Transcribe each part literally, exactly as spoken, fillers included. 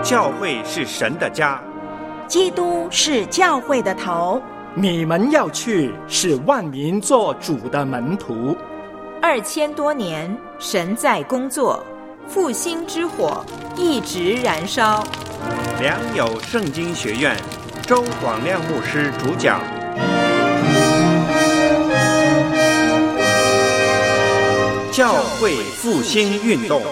教会是神的家， 基督是教会的头， 你们要去，使万民做主的门徒。 二千多年，神在工作，复兴之火一直燃烧。 良友圣经学院周广亮牧师主讲。教会复兴运动。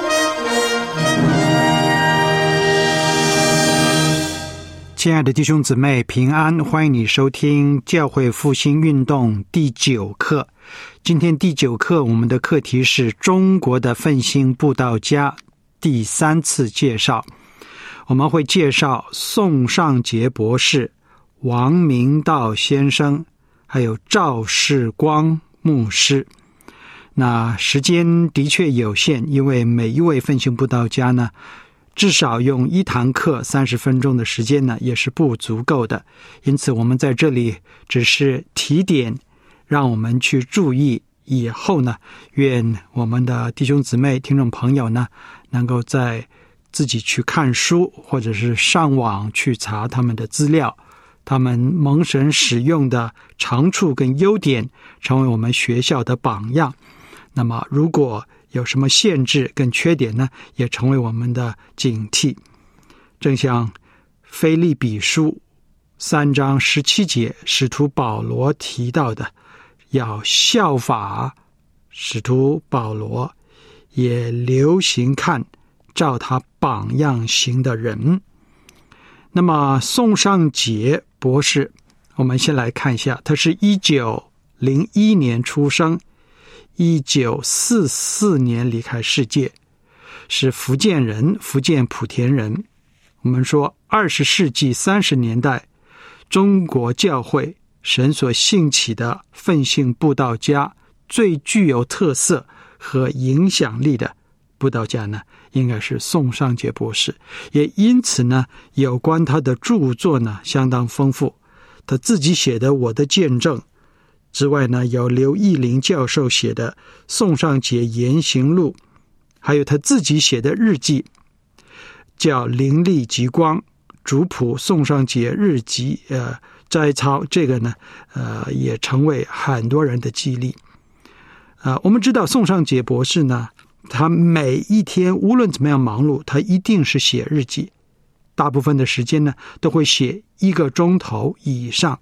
亲爱的弟兄姊妹平安，欢迎你收听教会复兴运动第九课。今天第九课我们的课题是中国的奋兴布道家，第三次介绍。我们会介绍宋尚杰博士、王明道先生还有赵世光牧师。那时间的确有限，因为每一位奋兴布道家呢至少用一堂课三十分钟的时间呢，也是不足够的。因此我们在这里只是提点，让我们去注意。以后呢，愿我们的弟兄姊妹、听众朋友呢，能够在自己去看书，或者是上网去查他们的资料，他们蒙神使用的长处跟优点，成为我们学校的榜样。那么如果有什么限制跟缺点呢，也成为我们的警惕。正像腓立比书三章十七节使徒保罗提到的，要效法使徒保罗，也留心看照他榜样行的人。那么宋尚杰博士，我们先来看一下，他是一九零一年出生，一九四四年离开世界，是福建人，福建莆田人。我们说二十世纪三十年代，中国教会神所兴起的奋兴布道家，最具有特色和影响力的布道家呢，应该是宋尚杰博士。也因此呢，有关他的著作呢相当丰富。他自己写的《我的见证》之外呢，有刘义林教授写的《宋尚杰言行录》，还有他自己写的日记，叫《灵力极光主谱宋尚杰日记》呃摘抄。这个呢，呃，也成为很多人的激励。呃，我们知道宋尚杰博士呢，他每一天无论怎么样忙碌，他一定是写日记，大部分的时间呢都会写一个钟头以上。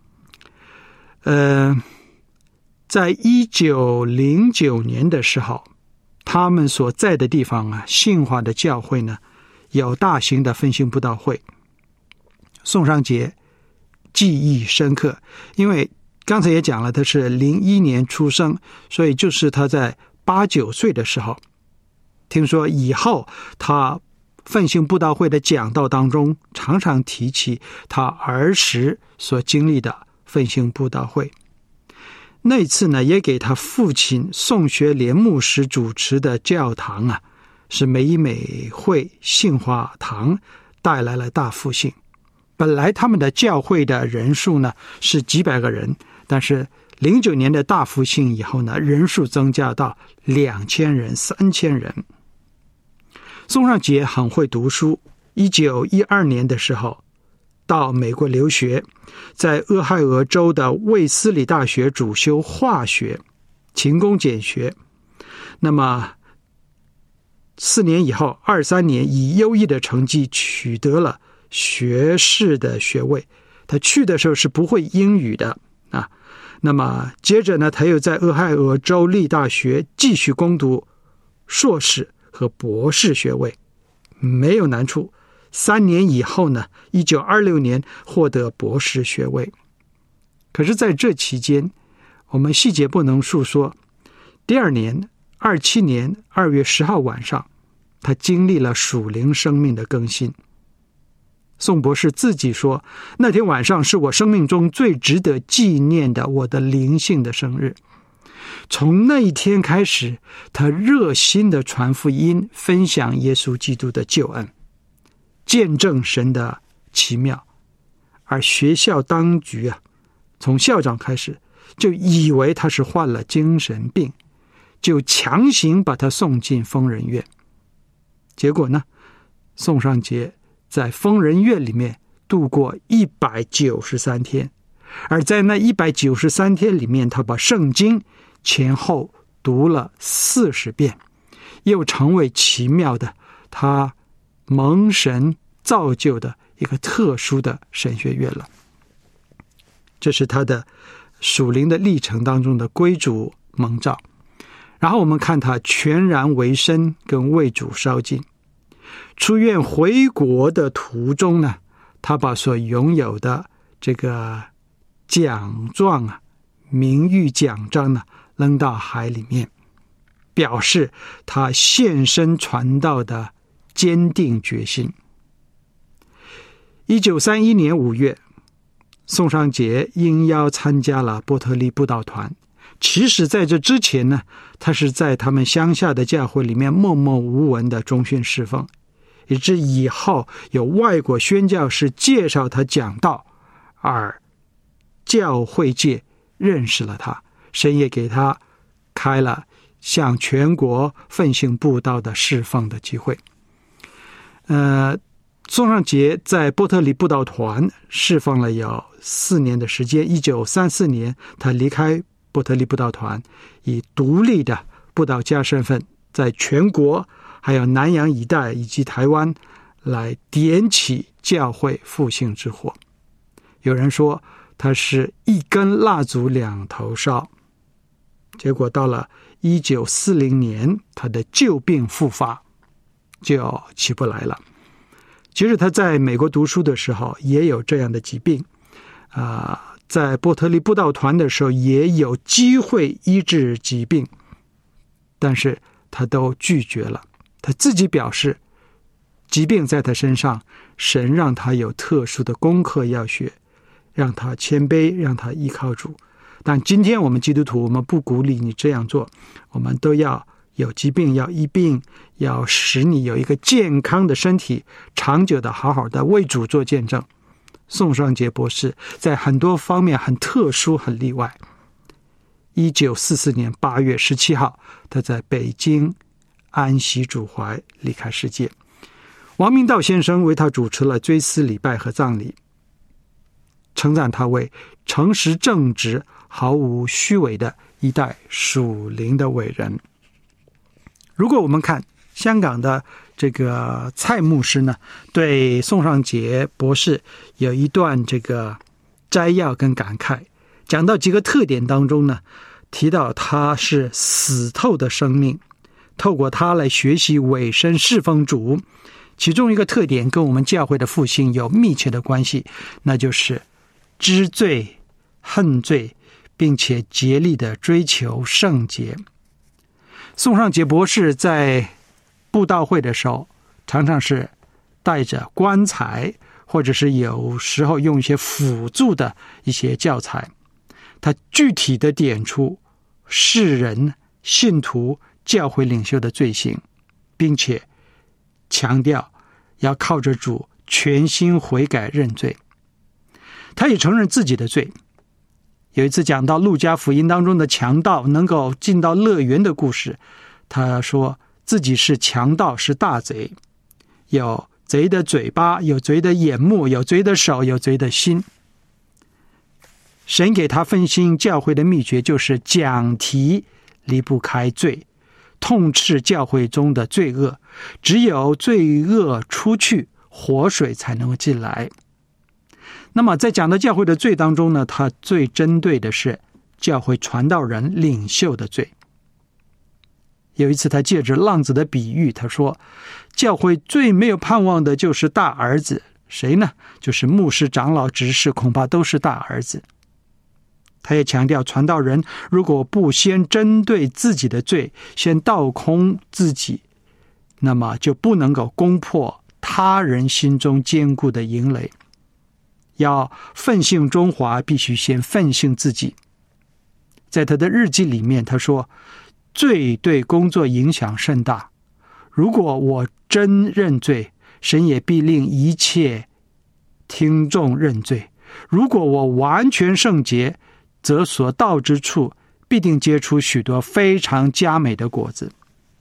呃，在一九零九年的时候，他们所在的地方啊，信华的教会呢，有大型的奋兴布道会。宋尚杰记忆深刻，因为刚才也讲了，他是零一年出生，所以就是他在八九岁的时候，听说以后他奋兴布道会的讲道当中，常常提起他儿时所经历的奋兴布道会。那次呢，也给他父亲宋学莲牧师主持的教堂啊，是美美会信华堂带来了大复兴。本来他们的教会的人数呢是几百个人，但是零九年的大复兴以后呢，人数增加到两千人、三千人。宋尚杰很会读书，一九一二年的时候到美国留学，在俄亥俄州的卫斯理大学主修化学，勤工俭学。那么四年以后，二三年以优异的成绩取得了学士的学位。他去的时候是不会英语的啊。那么接着呢，他又在俄亥俄州立大学继续攻读硕士和博士学位，没有难处。三年以后呢，一九二六年获得博士学位。可是在这期间，我们细节不能述说。第二年二七年二月十号晚上，他经历了属灵生命的更新。宋博士自己说，那天晚上是我生命中最值得纪念的我的灵性的生日。从那一天开始，他热心的传福音，分享耶稣基督的救恩，见证神的奇妙。而学校当局啊，从校长开始就以为他是患了精神病，就强行把他送进疯人院。结果呢， 宋尚节在疯人院里面度过一百九十三天，而在那一百九十三天里面，他把圣经前后读了四十遍，又成为奇妙的他蒙神造就的一个特殊的神学院了。这是他的属灵的历程当中的归主蒙召。然后我们看他全然为身跟为主烧尽。出院回国的途中呢，他把所拥有的这个奖状啊、名誉奖章呢扔到海里面，表示他献身传道的坚定决心。一九三一年五月，宋尚节应邀参加了波特利布道团。其实在这之前呢，他是在他们乡下的教会里面默默无闻的中训侍奉，以致以后有外国宣教士介绍他讲道，而教会界认识了他，神也给他开了向全国奋兴布道的侍奉的机会。呃，宋尚节在波特利布道团侍奉了有四年的时间。一九三四年，他离开波特利布道团，以独立的布道家身份，在全国还有南洋一带以及台湾来点起教会复兴之火。有人说他是一根蜡烛两头烧，结果到了一九四零年，他的旧病复发，就起不来了。其实他在美国读书的时候也有这样的疾病啊、呃，在波特利布道团的时候也有机会医治疾病，但是他都拒绝了。他自己表示，疾病在他身上，神让他有特殊的功课要学，让他谦卑，让他依靠主。但今天我们基督徒，我们不鼓励你这样做，我们都要有疾病要医病，要使你有一个健康的身体，长久的好好的为主做见证。宋尚节博士在很多方面很特殊很例外。一九四四年八月十七号，他在北京安息主怀，离开世界。王明道先生为他主持了追思礼拜和葬礼，称赞他为诚实正直、毫无虚伪的一代属灵的伟人。如果我们看香港的这个蔡牧师呢，对宋尚节博士有一段这个摘要跟感慨，讲到几个特点当中呢，提到他是死透的生命，透过他来学习委身侍奉主。其中一个特点跟我们教会的复兴有密切的关系，那就是知罪恨罪，并且竭力的追求圣洁。宋尚节博士在布道会的时候，常常是带着棺材，或者是有时候用一些辅助的一些教材。他具体的点出世人、信徒、教会领袖的罪行，并且强调要靠着主全心悔改认罪。他也承认自己的罪。有一次讲到路加福音当中的强盗能够进到乐园的故事，他说自己是强盗，是大贼，有贼的嘴巴，有贼的眼目，有贼的手，有贼的心。神给他复兴教会的秘诀就是讲题离不开罪，痛斥教会中的罪恶，只有罪恶出去，活水才能够进来。那么在讲到教会的罪当中呢，他最针对的是教会传道人领袖的罪。有一次他借着浪子的比喻，他说教会最没有盼望的就是大儿子，谁呢？就是牧师、长老、执事，恐怕都是大儿子。他也强调传道人如果不先针对自己的罪，先倒空自己，那么就不能够攻破他人心中坚固的营垒。要奋兴中华，必须先奋兴自己。在他的日记里面他说，罪对工作影响甚大，如果我真认罪，神也必令一切听众认罪。如果我完全圣洁，则所到之处必定结出许多非常佳美的果子。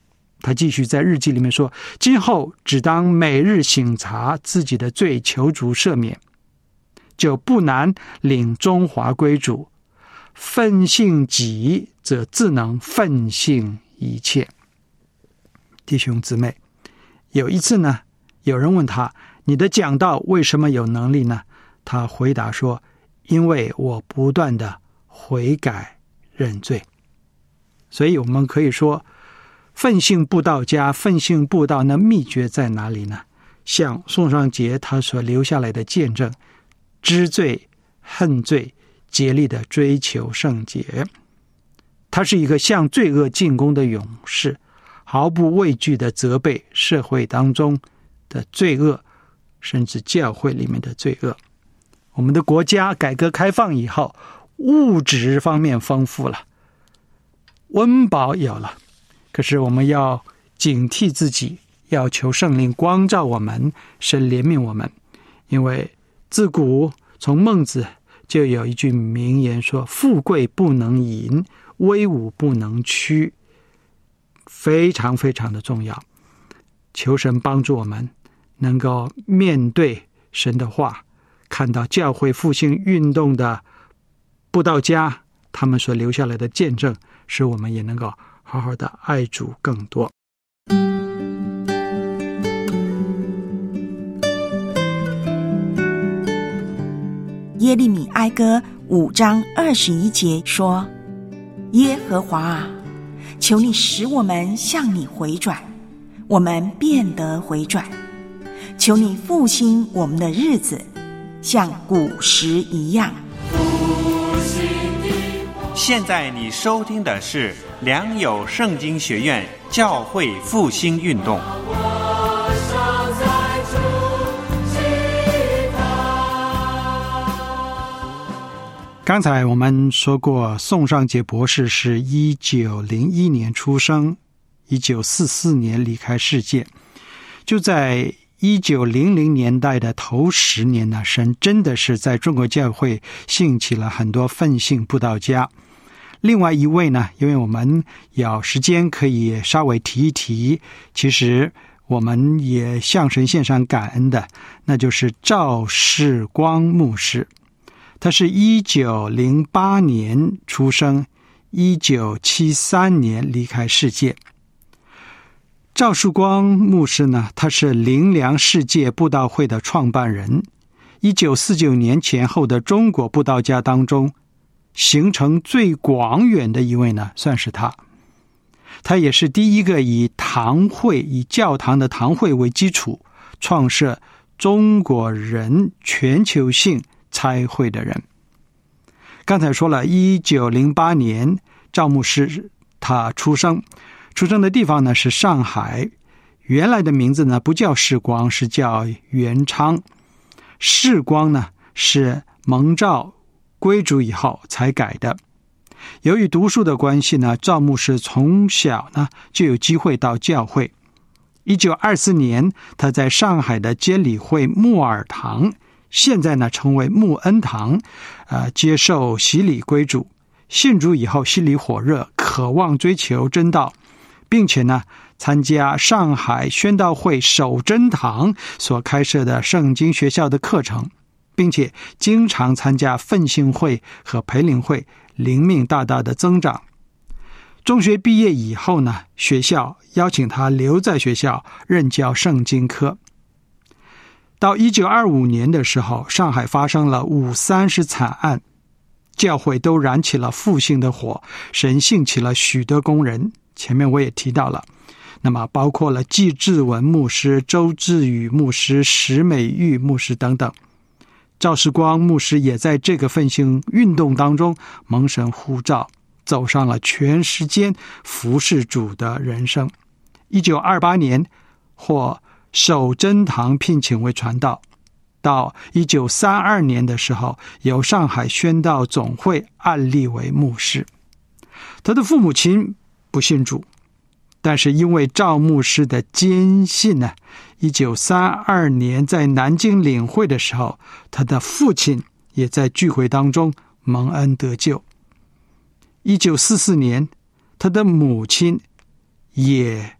他继续在日记里面说，今后只当每日省察自己的罪，求主赦免，就不难领中华归主。奋信己，则自能奋信一切。弟兄姊妹，有一次呢，有人问他，你的讲道为什么有能力呢？他回答说，因为我不断的悔改认罪。所以我们可以说，奋信布道家，奋信布道那秘诀在哪里呢？像宋尚节他所留下来的见证，知罪恨罪，竭力的追求圣洁。他是一个向罪恶进攻的勇士，毫不畏惧的责备社会当中的罪恶，甚至教会里面的罪恶。我们的国家改革开放以后，物质方面丰富了，温饱有了，可是我们要警惕自己，要求圣灵光照我们，神怜悯我们。因为自古从孟子就有一句名言说，富贵不能淫，威武不能屈，非常非常的重要。求神帮助我们能够面对神的话，看到教会复兴运动的布道家他们所留下来的见证，使我们也能够好好的爱主更多。 耶利米哀歌五章二十一节说，耶和华啊，求你使我们向你回转，我们变得回转，求你复兴我们的日子，像古时一样。 现在你收听的是良友圣经学院教会复兴运动。 刚才我们说过，宋尚节博士是一九零一年出生，一九四四年离开世界。就在一九零零年代的头十年呢，神真的是在中国教会兴起了很多奋信布道家。另外一位呢，因为我们有时间可以稍微提一提，其实我们也向神献上感恩的，那就是赵世光牧师。他是一九零八年出生，一九七三年离开世界。赵世光牧师呢，他是灵粮世界布道会的创办人。一九四九年前后的中国布道家当中，行程最广远的一位呢，算是他。他也是第一个以堂会、以教堂的堂会为基础，创设中国人全球性差会的人。刚才说了，一九零八年赵牧师他出生，出生的地方呢是上海，原来的名字呢不叫世光，是叫元昌。世光呢是蒙召归主以后才改的。由于读书的关系呢，赵牧师从小呢就有机会到教会。一九二四年，他在上海的监理会木耳堂，现在呢成为穆恩堂，呃，接受洗礼归主。信主以后心里火热，渴望追求真道，并且呢参加上海宣道会守真堂所开设的圣经学校的课程，并且经常参加奋信会和培灵会，灵命大大的增长。中学毕业以后呢，学校邀请他留在学校任教圣经科。到一九二五年的时候，上海发生了五三十惨案，教会都燃起了复兴的火，神兴起了许多工人，前面我也提到了，那么包括了季志文牧师、周志宇牧师、石美玉牧师等等。赵世光牧师也在这个奋兴运动当中蒙神呼召，走上了全时间服侍主的人生。一九二八年获守真堂聘请为传道，到一九三二年的时候，由上海宣道总会按立为牧师。他的父母亲不信主，但是因为赵牧师的坚信呢，一九三二年在南京领会的时候，他的父亲也在聚会当中蒙恩得救。一九四四年，他的母亲也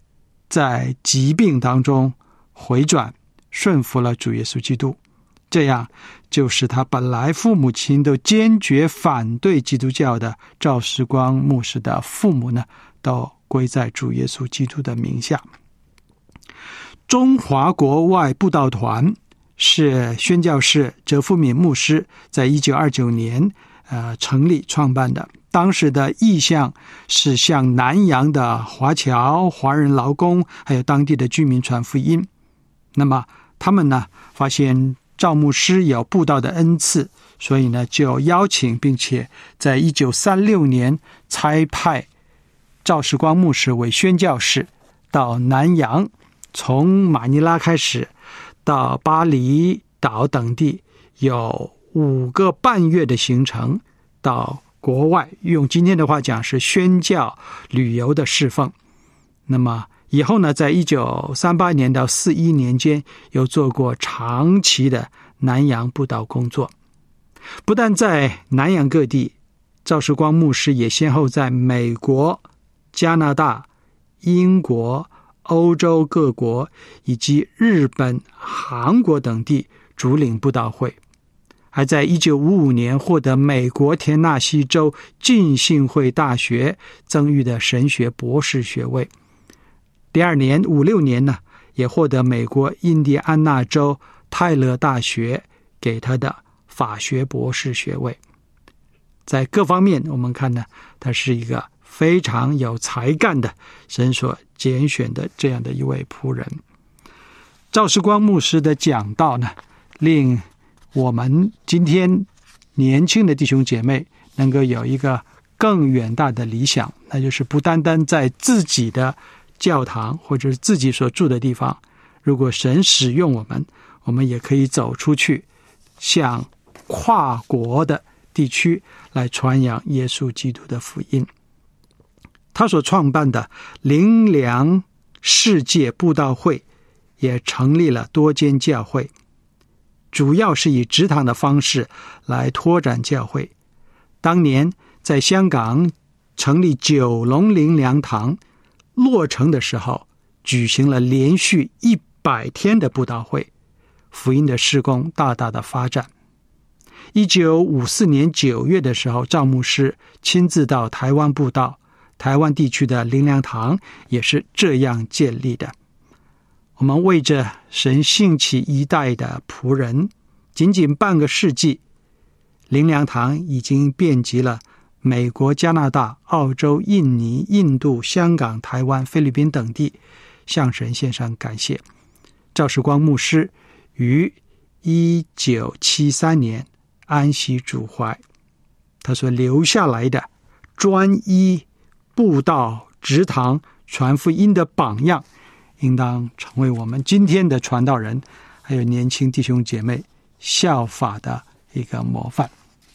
在疾病当中回转，顺服了主耶稣基督。这样就使他本来父母亲都坚决反对基督教的赵世光牧师的父母呢，都归在主耶稣基督的名下。中华国外布道团是宣教士哲夫敏牧师在一九二九年呃成立创办的。当时的意向是向南洋的华侨、华人劳工还有当地的居民传福音。那么他们呢发现赵牧师有布道的恩赐，所以呢就邀请并且在一九三六年差派赵世光牧师为宣教士到南洋，从马尼拉开始到巴厘岛等地，有五个半月的行程到国外，用今天的话讲是宣教旅游的侍奉。那么以后呢，在一九三八年到四一年间又做过长期的南洋布道工作。不但在南洋各地，赵世光牧师也先后在美国、加拿大、英国、欧洲各国以及日本、韩国等地主领布道会，还在一九五五年获得美国田纳西州浸信会大学赠予的神学博士学位。第二年五六年呢，也获得美国印第安纳州泰勒大学给他的法学博士学位。在各方面我们看呢，他是一个非常有才干的神所拣选的这样的一位仆人。赵世光牧师的讲道呢，令我们今天年轻的弟兄姐妹能够有一个更远大的理想，那就是不单单在自己的教堂或者是自己所住的地方，如果神使用我们，我们也可以走出去，向跨国的地区来传扬耶稣基督的福音。他所创办的灵粮世界布道会也成立了多间教会，主要是以植堂的方式来拓展教会。当年在香港成立九龙灵粮堂，落成的时候举行了连续一百天的布道会，福音的事工大大的发展。一九五四年九月的时候，赵牧师亲自到台湾布道，台湾地区的灵粮堂也是这样建立的。我们为着神兴起一代的仆人，仅仅半个世纪，灵粮堂已经遍及了美国、加拿大、澳洲、印尼、印度、香港、台湾、菲律宾等地，向神献上感谢。赵世光牧师于一九七三年安息主怀，他所留下来的专一布道、植堂、传福音的榜样，应当成为我们今天的传道人还有年轻弟兄姐妹效法的一个模范。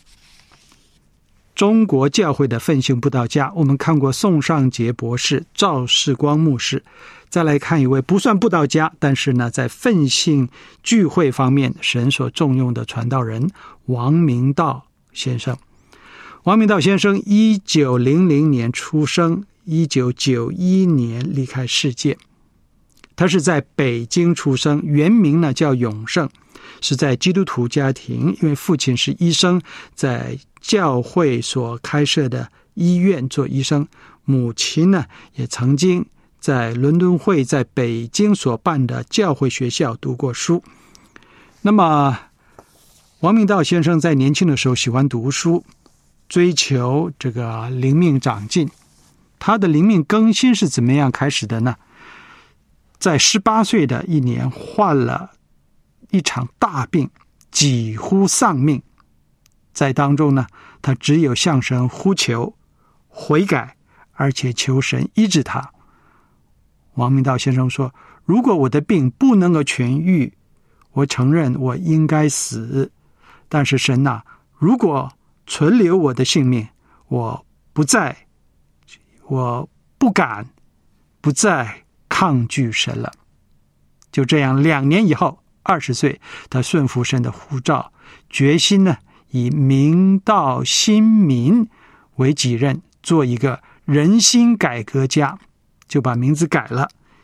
中国教会的奋兴布道家，我们看过宋尚杰博士、赵世光牧师，再来看一位不算布道家，但是呢在奋兴聚会方面神所重用的传道人王明道先生。王明道先生一九零零年出生，一九九一年离开世界。他是在北京出生，原名呢叫永胜，是在基督徒家庭，因为父亲是医生，在教会所开设的医院做医生，母亲呢也曾经在伦敦会在北京所办的教会学校读过书。那么王明道先生在年轻的时候喜欢读书，追求这个灵命长进。他的灵命更新是怎么样开始的呢？在十八岁的一年患了一场大病，几乎丧命。在当中呢，他只有向神呼求悔改，而且求神医治他。王明道先生说，如果我的病不能够痊愈，我承认我应该死，但是神啊，如果存留我的性命，我不再我不敢不再抗拒神了。就这样，两年以后，二十岁，他顺服神的呼召，决心呢以明道新民为己任，做一个人心改革家，就把名字改了，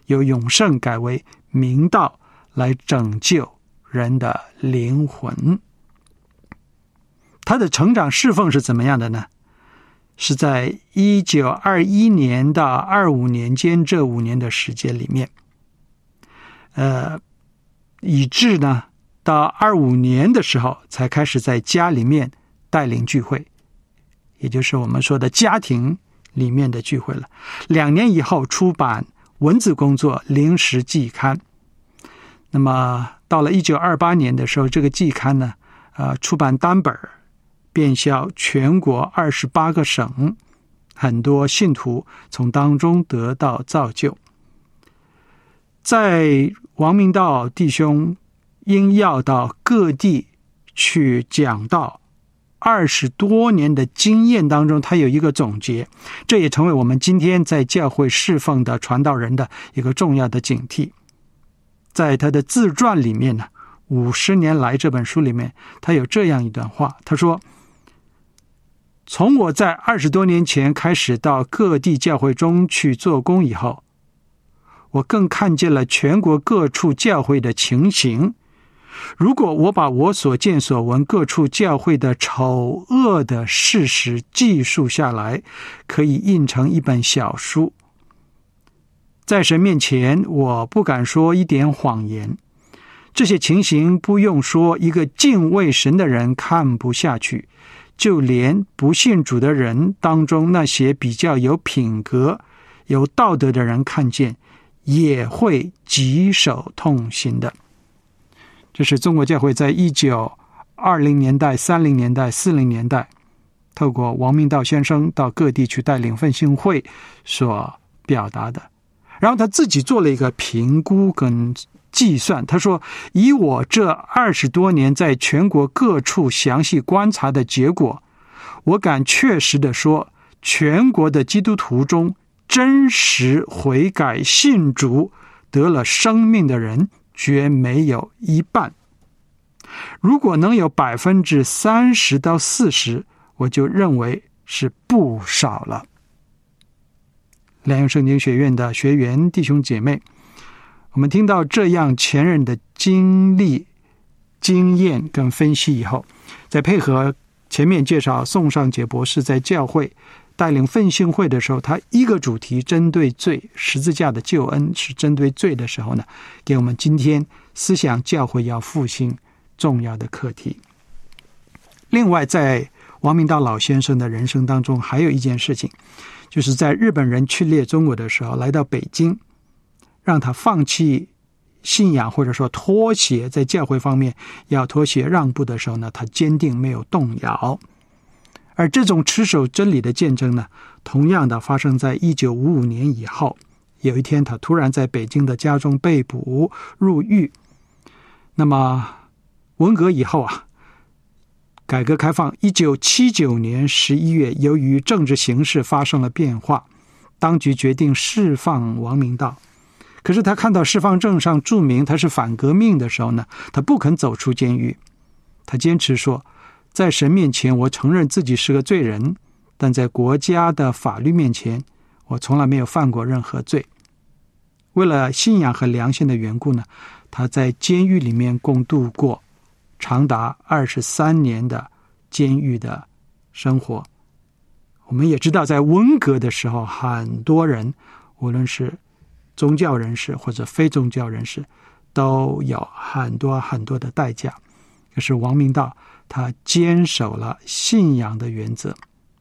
由永圣改为明道，来拯救人的灵魂。他的成长侍奉是怎么样的呢？是在一九二一年到二五年间这五年的时间里面，呃，以致呢到二五年的时候才开始在家里面带领聚会，也就是我们说的家庭里面的聚会了。两年以后出版文字工作临时季刊。那么到了一九二八年的时候，这个季刊呢，呃，出版单本，遍销全国二十八个省，很多信徒从当中得到造就。在王明道弟兄因要到各地去讲道二十多年的经验当中，他有一个总结，这也成为我们今天在教会侍奉的传道人的一个重要的警惕。在他的自传里面呢，五十年来这本书里面，他有这样一段话，他说，从我在二十多年前开始到各地教会中去做工以后，我更看见了全国各处教会的情形。如果我把我所见所闻各处教会的丑恶的事实记述下来，可以印成一本小书。在神面前，我不敢说一点谎言。这些情形不用说，一个敬畏神的人看不下去，就连不信主的人当中那些比较有品格、有道德的人看见，也会棘手痛心的。这是中国教会在一九二零年代、三零年代、四零年代，透过王明道先生到各地去带领奋兴会所表达的。然后他自己做了一个评估跟计算，他说，以我这二十多年在全国各处详细观察的结果，我敢确实的说，全国的基督徒中真实悔改信主得了生命的人绝没有一半。如果能有百分之三十到四十，我就认为是不少了。良友圣经学院的学员弟兄姐妹，我们听到这样前人的经历、经验跟分析以后，再配合前面介绍宋尚杰博士在教会带领奋兴会的时候，他一个主题针对罪，十字架的救恩是针对罪的时候呢，给我们今天思想教会要复兴重要的课题。另外，在王明道老先生的人生当中，还有一件事情，就是在日本人侵略中国的时候，来到北京，让他放弃信仰，或者说脱鞋，在教会方面要脱鞋让步的时候呢，他坚定没有动摇。而这种持守真理的见证呢，同样的发生在一九五五年以后。有一天他突然在北京的家中被捕入狱。那么文革以后啊，改革开放一九七九年十一月，由于政治形势发生了变化，当局决定释放王明道。可是他看到释放证上注明他是反革命的时候呢，他不肯走出监狱。他坚持说，在神面前我承认自己是个罪人，但在国家的法律面前，我从来没有犯过任何罪。为了信仰和良心的缘故呢，他在监狱里面共度过长达二十三年的监狱的生活。我们也知道，在文革的时候，很多人无论是宗教人士或者非宗教人士，都有很多很多的代价。可是王明道他坚守了信仰的原则。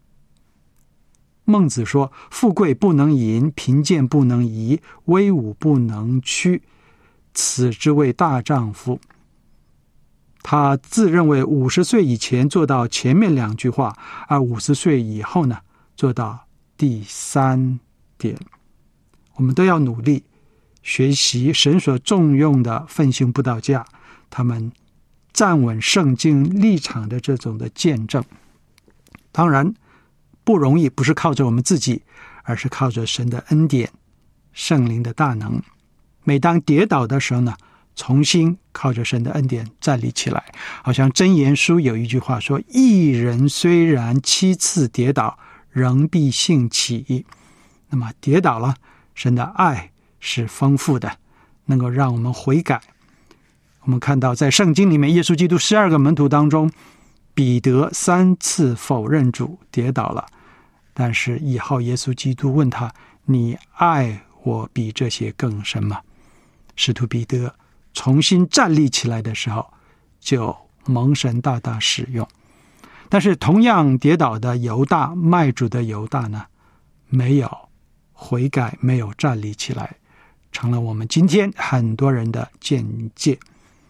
孟子说，富贵不能淫，贫贱不能移，威武不能屈，此之谓大丈夫。他自认为五十岁以前做到前面两句话，而五十岁以后呢，做到第三点。我们都要努力学习神所重用的奋兴布道家，他们站稳圣经立场的这种的见证。当然不容易，不是靠着我们自己，而是靠着神的恩典、圣灵的大能。每当跌倒的时候呢，重新靠着神的恩典站立起来。好像箴言书有一句话说，一人虽然七次跌倒，仍必兴起。那么跌倒了，神的爱是丰富的，能够让我们悔改。我们看到在圣经里面，耶稣基督十二个门徒当中，彼得三次否认主，跌倒了。但是以后耶稣基督问他，你爱我比这些更深吗？使徒彼得重新站立起来的时候，就蒙神大大使用。但是同样跌倒的犹大，卖主的犹大呢，没有悔改，没有站立起来，成了我们今天很多人的见解。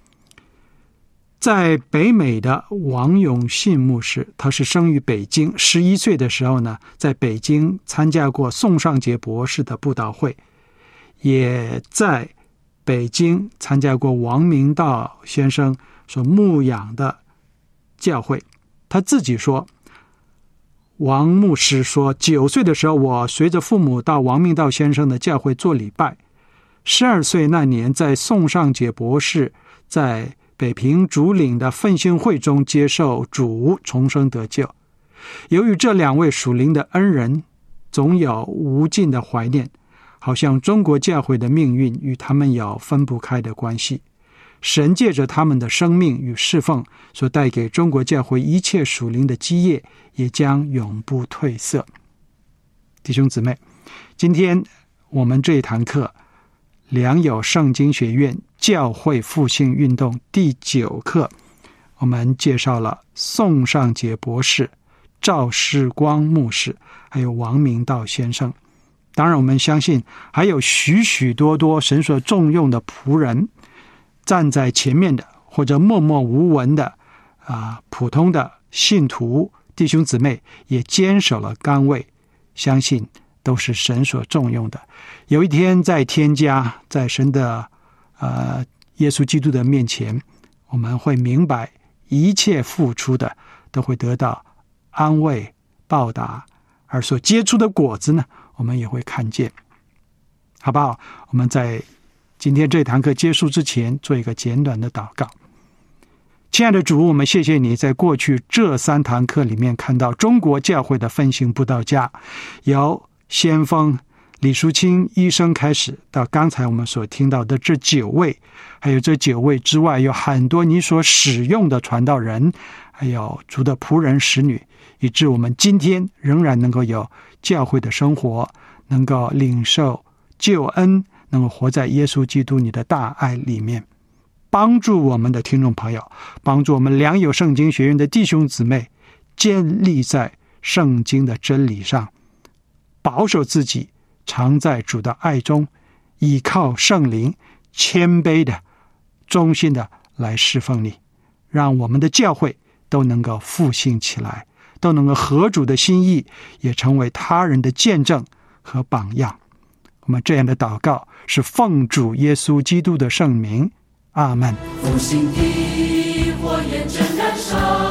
在北美的王永信牧师，他是生于北京，十一岁的时候呢，在北京参加过宋尚节博士的布道会，也在北京参加过王明道先生所牧养的教会。他自己说，王牧师说，九岁的时候，我随着父母到王明道先生的教会做礼拜。十二岁那年，在宋尚节博士在北平竹岭的奋兴会中接受主，重生得救。由于这两位属灵的恩人总有无尽的怀念，好像中国教会的命运与他们有分不开的关系。神借着他们的生命与侍奉所带给中国教会一切属灵的基业，也将永不褪色。弟兄姊妹，今天我们这一堂课良友圣经学院教会复兴运动第九课，我们介绍了宋尚节博士、赵世光牧师还有王明道先生。当然我们相信还有许许多多神所重用的仆人，站在前面的或者默默无闻的啊，普通的信徒弟兄姊妹也坚守了岗位，相信都是神所重用的。有一天在天家，在神的呃耶稣基督的面前，我们会明白一切付出的都会得到安慰报答，而所结出的果子呢，我们也会看见。好不好？我们在今天这堂课结束之前做一个简短的祷告。亲爱的主，我们谢谢你在过去这三堂课里面看到中国教会的奋兴布道家，由先锋李淑清医生开始，到刚才我们所听到的这九位，还有这九位之外有很多你所使用的传道人，还有主的仆人使女，以致我们今天仍然能够有教会的生活，能够领受救恩，能够活在耶稣基督你的大爱里面。帮助我们的听众朋友，帮助我们良友圣经学院的弟兄姊妹建立在圣经的真理上，保守自己常在主的爱中，依靠圣灵，谦卑的忠心的来侍奉你，让我们的教会都能够复兴起来，都能够合主的心意，也成为他人的见证和榜样。我们这样的祷告是奉主耶稣基督的圣名，阿们。 复兴的火焰正燃烧，